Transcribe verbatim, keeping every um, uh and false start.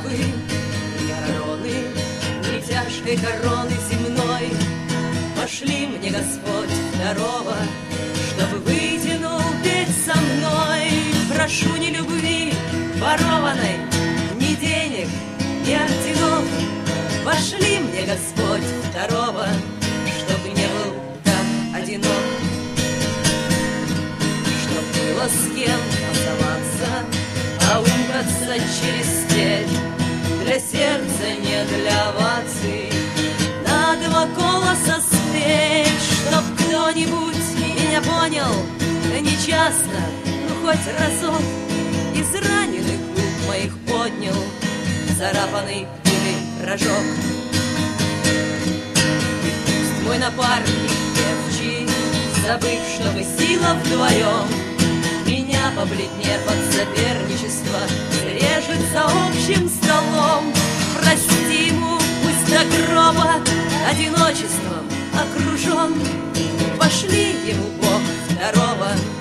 славы, ни короны, ни тяжкой короны земной. Пошли мне, Господь, второго, чтобы вытянул петь со мной. Прошу ни любви ворованной, ни денег, ни орденов. Пошли мне, Господь, второго, чтобы не был так одинок. Чтоб было с кем оставаться, аукаться через степь. Для сердца, не для оваций, на два голоса спеть. Чтоб кто-нибудь меня понял, да не часто, ну хоть разок, из раненых губ моих поднял царапанный пулей рожок. И пусть мой напарник певчий, забыв, что мы сила вдвоем, меня, побледнев от соперничества, режет за общим столом. Прости ему, пусть до гроба одиночеством окружен. Пошли ему Бог второго,